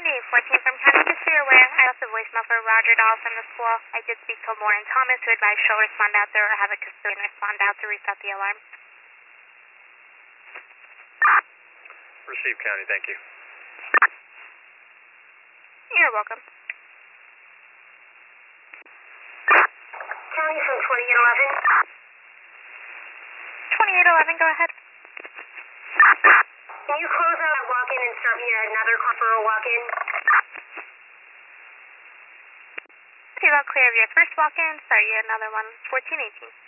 Indy 14 from County. Just so you're aware, I left a voicemail for Roger Dahl from the school. I did speak to Lauren Thomas, who advised she'll respond out there or have a custodian respond out to reset the alarm. Received, County, thank you. You're welcome. County from 2811. 2811, go ahead. Can you close out a walk-in and start me another call for a walk-in? Okay, well, clear of your first walk-in. Start you another one, 1418.